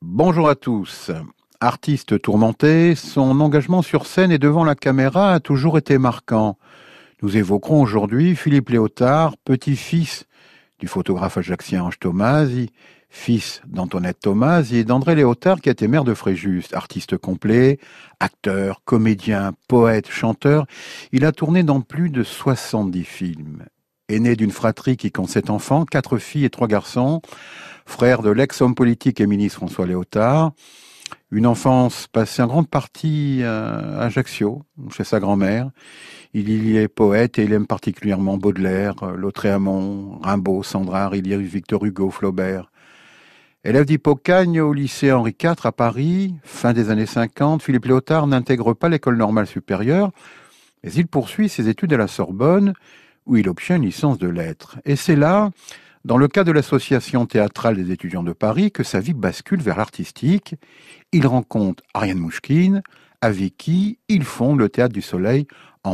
Bonjour à tous. Artiste tourmenté, son engagement sur scène et devant la caméra a toujours été marquant. Nous évoquerons aujourd'hui Philippe Léotard, petit-fils du photographe ajaccien Ange Tomasi, fils d'Antoinette Tomasi et d'André Léotard qui était maire de Fréjus. Artiste complet, acteur, comédien, poète, chanteur, il a tourné dans plus de 70 films. Aîné d'une fratrie qui compte 7 enfants, 4 filles et 3 garçons, frère de l'ex-homme politique et ministre François Léotard. Une enfance passée en grande partie à Ajaccio, chez sa grand-mère. Il y est poète et il aime particulièrement Baudelaire, Lautréamont, Rimbaud, Sandrard, il y a Victor Hugo, Flaubert. Élève d'Hippocagne au lycée Henri IV à Paris, fin des années 50, Philippe Léotard n'intègre pas l'école normale supérieure, mais il poursuit ses études à la Sorbonne, où il obtient une licence de lettres. Et c'est là, dans le cadre de l'association théâtrale des étudiants de Paris, que sa vie bascule vers l'artistique. Il rencontre Ariane Mouchkine, avec qui il fonde le Théâtre du Soleil en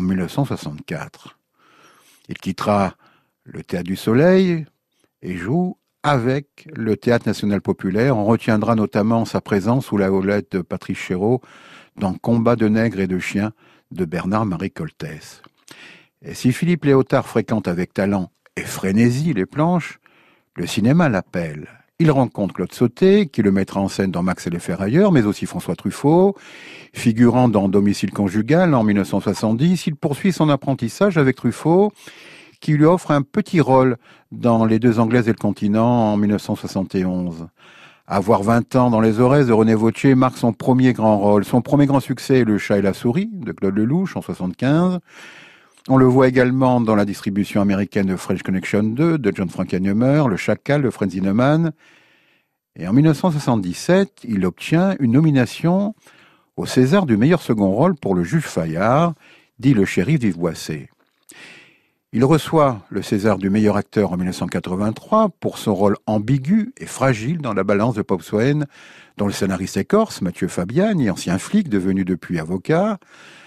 1964. Il quittera le Théâtre du Soleil et joue avec le Théâtre National Populaire. On retiendra notamment sa présence sous la houlette de Patrice Chéreau dans Combat de nègres et de chiens de Bernard-Marie Coltès. Et si Philippe Léotard fréquente avec talent et frénésie les planches, le cinéma l'appelle. Il rencontre Claude Sautet, qui le mettra en scène dans Max et les Ferrailleurs, mais aussi François Truffaut. Figurant dans Domicile conjugal en 1970, il poursuit son apprentissage avec Truffaut, qui lui offre un petit rôle dans Les Deux Anglaises et le continent en 1971. Avoir 20 ans dans Les Aurès de René Vauthier marque son premier grand rôle. Son premier grand succès est Le Chat et la souris de Claude Lelouch en 1975. On le voit également dans la distribution américaine de French Connection 2 de John Frankenheimer, Le Chacal de Franz Zinnemann. Et en 1977, il obtient une nomination au César du meilleur second rôle pour Le Juge Fayard, dit le shérif d'Yves Boisset. Il reçoit le César du meilleur acteur en 1983 pour son rôle ambigu et fragile dans La Balance de Bob Swain, dont le scénariste est corse, Mathieu Fabiani, ancien flic devenu depuis avocat.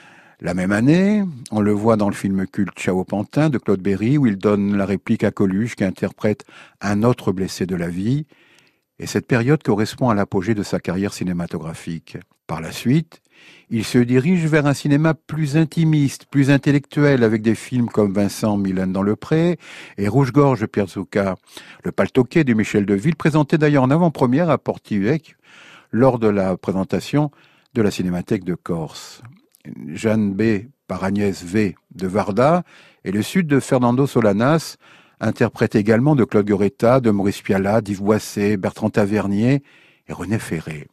La même année, on le voit dans le film culte Ciao Pantin de Claude Berry, où il donne la réplique à Coluche qui interprète un autre blessé de la vie. Et cette période correspond à l'apogée de sa carrière cinématographique. Par la suite, il se dirige vers un cinéma plus intimiste, plus intellectuel, avec des films comme Vincent Milène dans le Pré et Rouge-Gorge de Pierre Zucca. Le Paltoquet de Michel Deville, présenté d'ailleurs en avant-première à Portivec lors de la présentation de la Cinémathèque de Corse. Jeanne B. par Agnès V. de Varda et Le Sud de Fernando Solanas, interprète également de Claude Goretta, de Maurice Pialat, d'Yves Boisset, Bertrand Tavernier et René Ferré.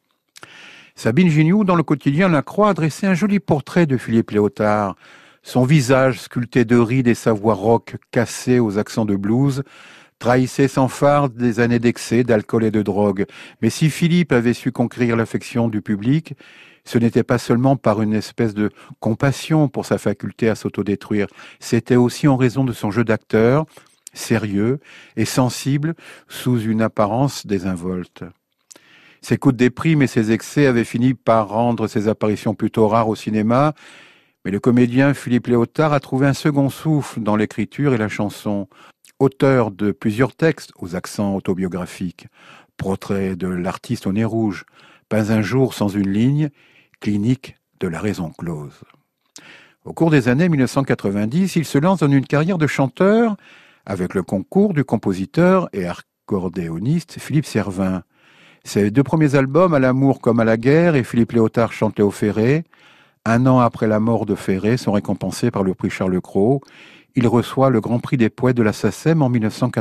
Sabine Gignoux, dans le quotidien La Croix, a dressé un joli portrait de Philippe Léotard. Son visage sculpté de rides et sa voix rock cassée aux accents de blues trahissait sans phare des années d'excès, d'alcool et de drogue. Mais si Philippe avait su conquérir l'affection du public, ce n'était pas seulement par une espèce de compassion pour sa faculté à s'autodétruire, c'était aussi en raison de son jeu d'acteur, sérieux et sensible sous une apparence désinvolte. Ses coups de déprime et ses excès avaient fini par rendre ses apparitions plutôt rares au cinéma, mais le comédien Philippe Léotard a trouvé un second souffle dans l'écriture et la chanson. Auteur de plusieurs textes aux accents autobiographiques, Portrait de l'artiste au nez rouge, Pas un jour sans une ligne, Clinique de la raison close. Au cours des années 1990, il se lance dans une carrière de chanteur avec le concours du compositeur et accordéoniste Philippe Servin. Ses 2 premiers albums, À l'amour comme à la guerre et Philippe Léotard chante Léo Ferré, 1 an après la mort de Ferré, sont récompensés par le prix Charles Cros. Il reçoit le Grand Prix des poètes de la SACEM en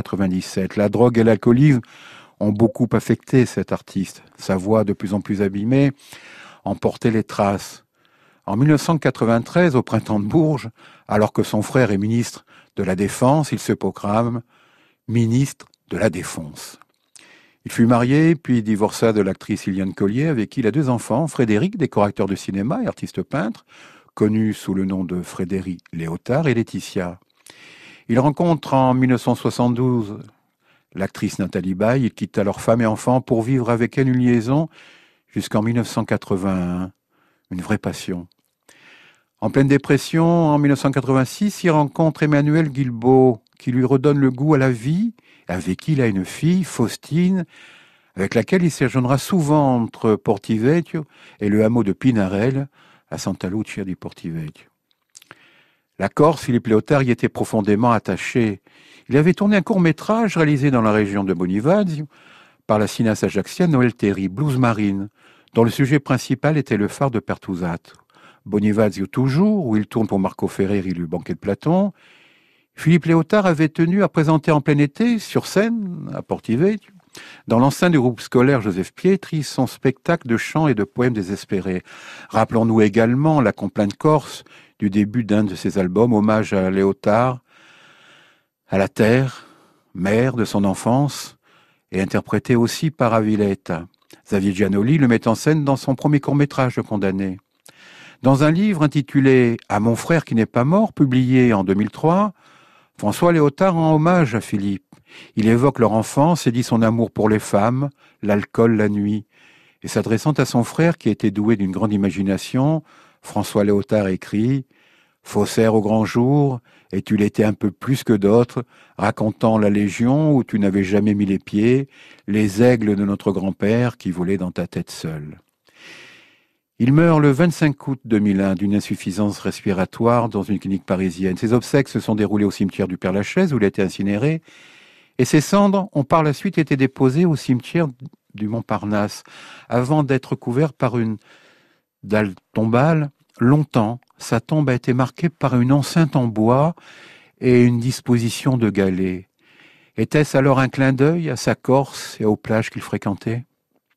1997. La drogue et l'alcoolisme ont beaucoup affecté cet artiste. Sa voix, de plus en plus abîmée, en portait les traces. En 1993, au printemps de Bourges, alors que son frère est ministre de la Défense, il se proclame ministre de la Défense. Il fut marié, puis divorça de l'actrice Liliane Collier, avec qui il a 2 enfants, Frédéric, décorateur de cinéma et artiste peintre, connu sous le nom de Frédéric Léotard, et Laetitia. Il rencontre en 1972 l'actrice Nathalie Baye. Il quitte alors femme et enfants pour vivre avec elle une liaison jusqu'en 1981. Une vraie passion. En pleine dépression, en 1986, il rencontre Emmanuel Guilbeault, qui lui redonne le goût à la vie, avec qui il a une fille, Faustine, avec laquelle il séjournera souvent entre Portivecchio et le hameau de Pinarel, à Santa Lucia di Portivecchio. La Corse, Philippe Léotard y était profondément attaché. Il avait tourné un court-métrage réalisé dans la région de Bonivazio par la cinéaste ajaxienne Noël Terry, Blues Marine, dont le sujet principal était le phare de Pertusato. Bonivazio toujours, où il tourne pour Marco Ferreri le banquet de Platon. Philippe Léotard avait tenu à présenter en plein été, sur scène, à Portivecchio, dans l'enceinte du groupe scolaire Joseph Pietri, son spectacle de chants et de poèmes désespérés. Rappelons-nous également la complainte corse du début d'un de ses albums, hommage à Léotard, à la terre, mère de son enfance, et interprété aussi par Aviletta. Xavier Giannoli le met en scène dans son premier court-métrage de Condamné. Dans un livre intitulé « À mon frère qui n'est pas mort », publié en 2003, François Léotard rend hommage à Philippe. Il évoque leur enfance et dit son amour pour les femmes, l'alcool, la nuit. Et s'adressant à son frère qui était doué d'une grande imagination, François Léotard écrit « Faussaire au grand jour, et tu l'étais un peu plus que d'autres, racontant la Légion où tu n'avais jamais mis les pieds, les aigles de notre grand-père qui volaient dans ta tête seule. » Il meurt le 25 août 2001 d'une insuffisance respiratoire dans une clinique parisienne. Ses obsèques se sont déroulées au cimetière du Père-Lachaise où il a été incinéré et ses cendres ont par la suite été déposées au cimetière du Montparnasse avant d'être couvertes par une dalle tombale. Longtemps, sa tombe a été marquée par une enceinte en bois et une disposition de galets. Était-ce alors un clin d'œil à sa Corse et aux plages qu'il fréquentait ?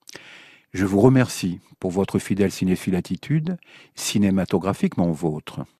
Je vous remercie pour votre fidèle cinéphile attitude, cinématographiquement vôtre.